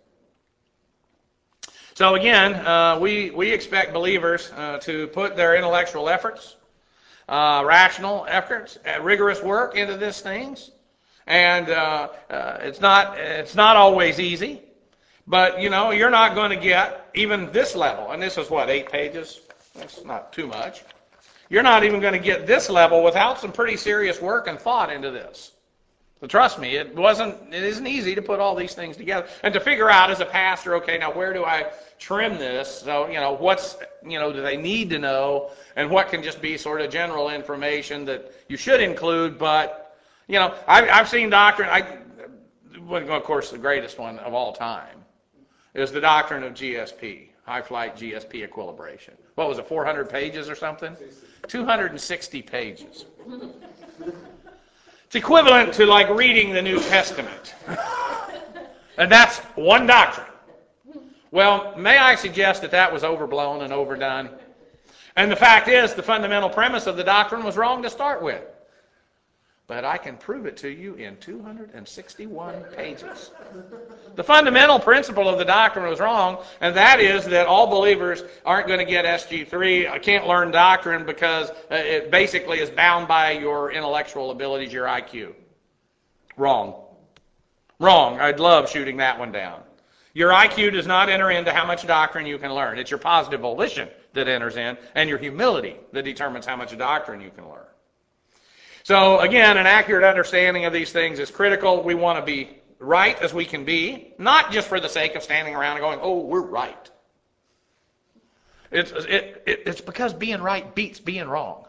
So again, we expect believers to put their intellectual efforts, rational efforts, rigorous work into these things, and it's not always easy. But you're not going to get even this level, and this is 8 pages? That's not too much. You're not even going to get this level without some pretty serious work and thought into this. But trust me, it isn't easy to put all these things together and to figure out as a pastor, okay, now where do I trim this? So, what's, do they need to know, and what can just be sort of general information that you should include, but, I've seen doctrine, of course, the greatest one of all time is the doctrine of GSP, high flight GSP equilibration. What was it, 400 pages or something? 260 pages. It's equivalent to like reading the New Testament. And that's one doctrine. Well, may I suggest that was overblown and overdone? And the fact is, the fundamental premise of the doctrine was wrong to start with. But I can prove it to you in 261 pages. The fundamental principle of the doctrine was wrong, and that is that all believers aren't going to get SG3. I can't learn doctrine because it basically is bound by your intellectual abilities, your IQ. Wrong. Wrong. I'd love shooting that one down. Your IQ does not enter into how much doctrine you can learn. It's your positive volition that enters in, and your humility that determines how much doctrine you can learn. So again, an accurate understanding of these things is critical. We want to be right as we can be, not just for the sake of standing around and going, oh, we're right. It's because being right beats being wrong.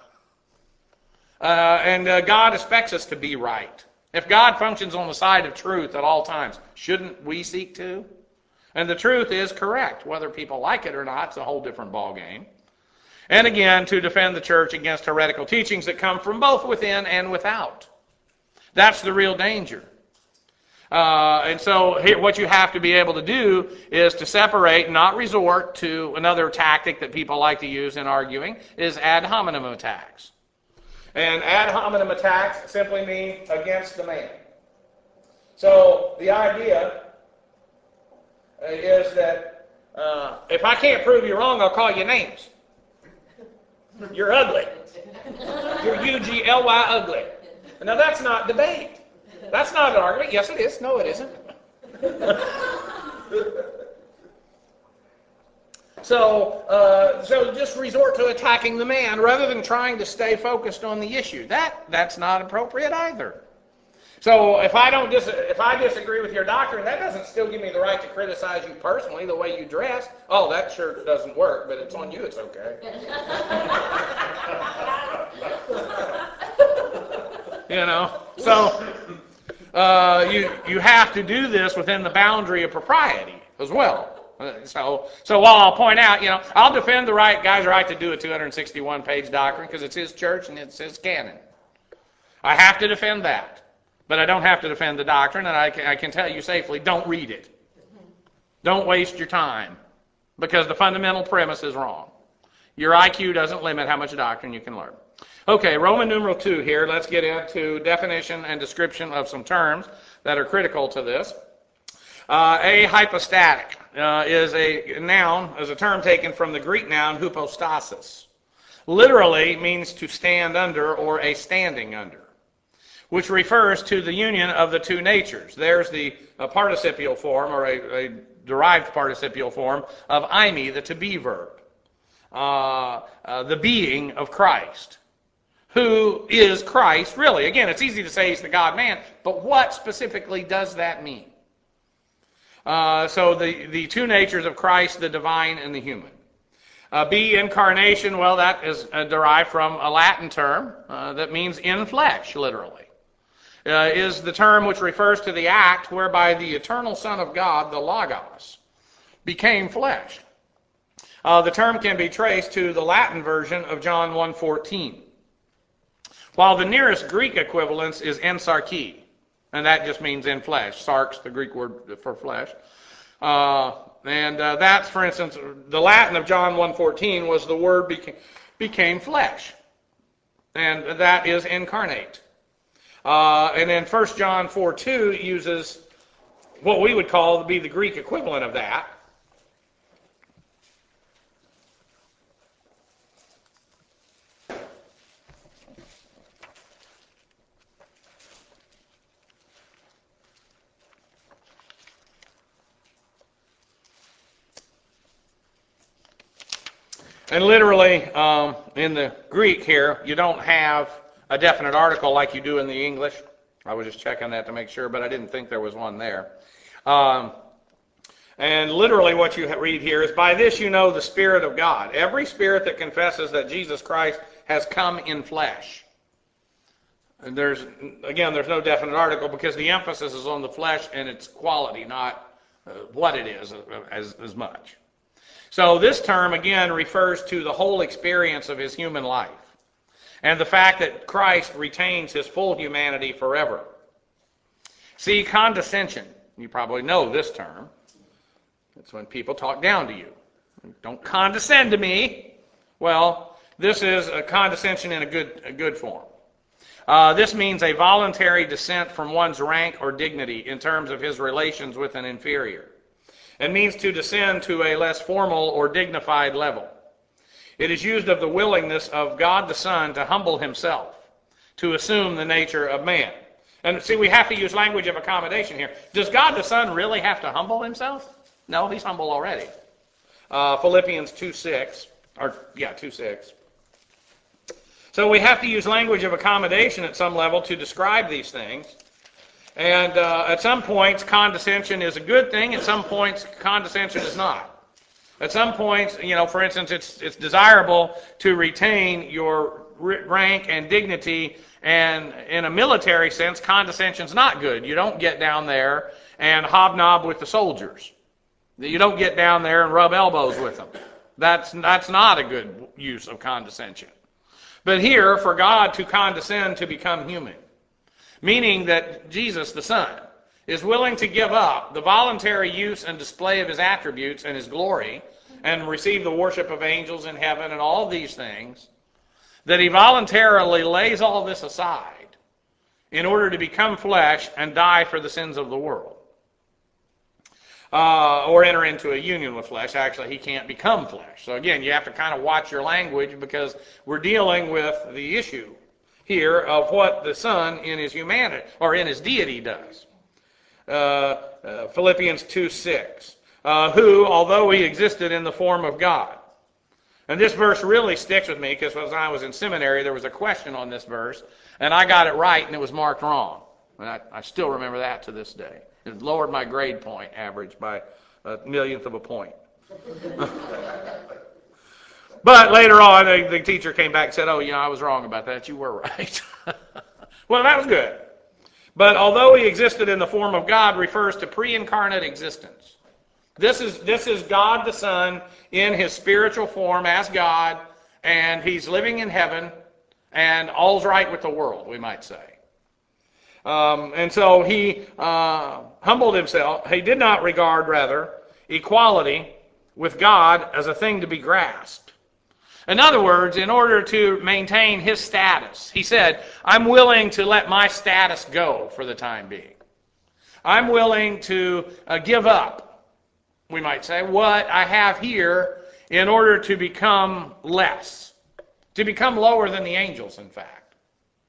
And God expects us to be right. If God functions on the side of truth at all times, shouldn't we seek to? And the truth is correct. Whether people like it or not, it's a whole different ballgame. And again, to defend the church against heretical teachings that come from both within and without. That's the real danger. And so what you have to be able to do is to separate, not resort to another tactic that people like to use in arguing, is ad hominem attacks. And ad hominem attacks simply mean against the man. So the idea is that if I can't prove you wrong, I'll call you names. You're ugly. You're U-G-L-Y ugly. Now that's not debate. That's not an argument. Yes, it is. No, it isn't. So just resort to attacking the man rather than trying to stay focused on the issue. That's not appropriate either. So if I disagree with your doctrine, that doesn't still give me the right to criticize you personally, the way you dress. Oh, that shirt doesn't work, but it's on you, it's okay. So you have to do this within the boundary of propriety as well. So while I'll point out, I'll defend the guy's right to do a 261-page doctrine because it's his church and it's his canon. I have to defend that. But I don't have to defend the doctrine, and I can tell you safely, don't read it. Don't waste your time, because the fundamental premise is wrong. Your IQ doesn't limit how much doctrine you can learn. Okay, Roman numeral 2 here. Let's get into definition and description of some terms that are critical to this. A hypostatic is a noun, is a term taken from the Greek noun hypostasis. Literally means to stand under or a standing under. which refers to the union of the two natures. There's the participial form, or a derived participial form of eimi, the to be verb. The being of Christ. Who is Christ, really? Again, it's easy to say he's the God-man, but what specifically does that mean? So the two natures of Christ, the divine and the human. Be incarnation, well, that is derived from a Latin term that means in flesh, literally. Is the term which refers to the act whereby the eternal Son of God, the Logos, became flesh. The term can be traced to the Latin version of John 1:14, while the nearest Greek equivalence is ensarche, and that just means in flesh. Sarx, the Greek word for flesh. That's, for instance, the Latin of John 1:14 was the word became flesh, and that is incarnate. And then 1 John 4:2 uses what we would call to be the Greek equivalent of that. And literally, in the Greek here, you don't have a definite article like you do in the English. I was just checking that to make sure, but I didn't think there was one there. And literally what you read here is, by this you know the Spirit of God. Every spirit that confesses that Jesus Christ has come in flesh. And there's no definite article because the emphasis is on the flesh and its quality, not what it is as much. So this term, again, refers to the whole experience of his human life and the fact that Christ retains his full humanity forever. See, condescension, you probably know this term. It's when people talk down to you. Don't condescend to me. Well, this is a condescension in a good form. This means a voluntary descent from one's rank or dignity in terms of his relations with an inferior. It means to descend to a less formal or dignified level. It is used of the willingness of God the Son to humble himself, to assume the nature of man. And see, we have to use language of accommodation here. Does God the Son really have to humble himself? No, he's humble already. Philippians 2:6. So we have to use language of accommodation at some level to describe these things. And at some points, condescension is a good thing. At some points, condescension is not. At some points, for instance, it's desirable to retain your rank and dignity. And in a military sense, condescension's not good. You don't get down there and hobnob with the soldiers. You don't get down there and rub elbows with them. That's not a good use of condescension. But here, for God to condescend to become human, meaning that Jesus, the Son, is willing to give up the voluntary use and display of his attributes and his glory and receive the worship of angels in heaven and all these things, that he voluntarily lays all this aside in order to become flesh and die for the sins of the world. Or enter into a union with flesh. Actually, he can't become flesh. So again, you have to kind of watch your language because we're dealing with the issue here of what the Son in his humanity or in his deity does. Philippians 2:6, who, although he existed in the form of God. And this verse really sticks with me because when I was in seminary, there was a question on this verse, and I got it right and it was marked wrong. And I still remember that to this day. It lowered my grade point average by a millionth of a point. But later on, the teacher came back and said, I was wrong about that. You were right. Well, that was good. But although he existed in the form of God refers to pre-incarnate existence. This is God the Son in his spiritual form as God, and he's living in heaven, and all's right with the world, we might say. And so he humbled himself. He did not regard, rather, equality with God as a thing to be grasped. In other words, in order to maintain his status, he said, I'm willing to let my status go for the time being. I'm willing to give up, we might say, what I have here in order to become less, to become lower than the angels, in fact.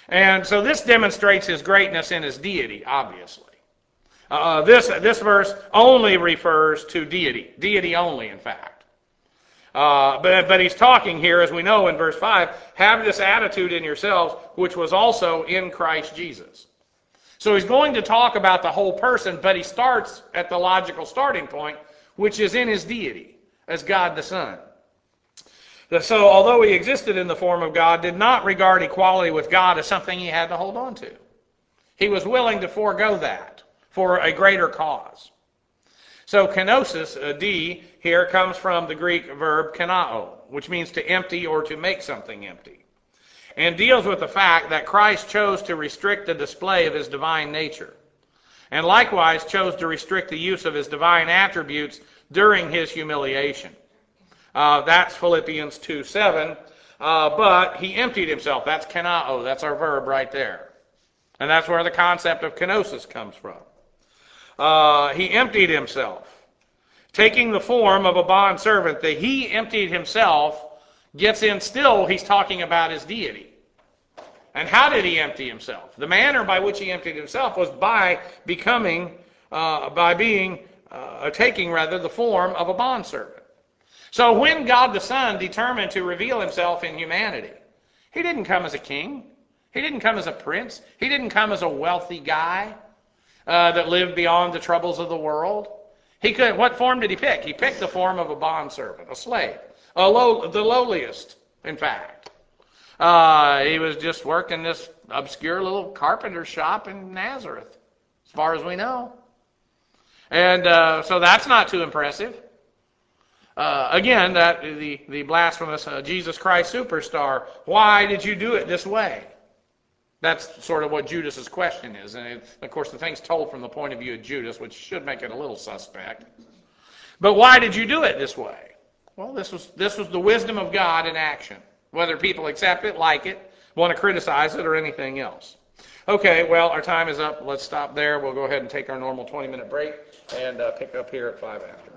And so this demonstrates his greatness in his deity, obviously. This verse only refers to deity only, in fact. But he's talking here, as we know in verse 5, have this attitude in yourselves, which was also in Christ Jesus. So he's going to talk about the whole person, but he starts at the logical starting point, which is in his deity, as God the Son. So although he existed in the form of God, did not regard equality with God as something he had to hold on to. He was willing to forego that for a greater cause. So kenosis, D, here comes from the Greek verb kenao, which means to empty or to make something empty, and deals with the fact that Christ chose to restrict the display of his divine nature, and likewise chose to restrict the use of his divine attributes during his humiliation. That's Philippians 2:7. But he emptied himself. That's kenao. That's our verb right there. And that's where the concept of kenosis comes from. He emptied himself, taking the form of a bondservant. The he emptied himself gets in still, he's talking about his deity. And how did he empty himself? The manner by which he emptied himself was by taking the form of a bondservant. So when God the Son determined to reveal himself in humanity, he didn't come as a king. He didn't come as a prince. He didn't come as a wealthy guy that lived beyond the troubles of the world. What form did he pick? He picked the form of a bondservant, a slave, the lowliest, in fact. He was just working this obscure little carpenter shop in Nazareth, as far as we know. And so that's not too impressive. Again, that the blasphemous Jesus Christ superstar. Why did you do it this way? That's sort of what Judas's question is. And of course, the thing's told from the point of view of Judas, which should make it a little suspect. But why did you do it this way? Well, this was the wisdom of God in action. Whether people accept it, like it, want to criticize it, or anything else. Okay, well, our time is up. Let's stop there. We'll go ahead and take our normal 20-minute break and pick up here at 5 after.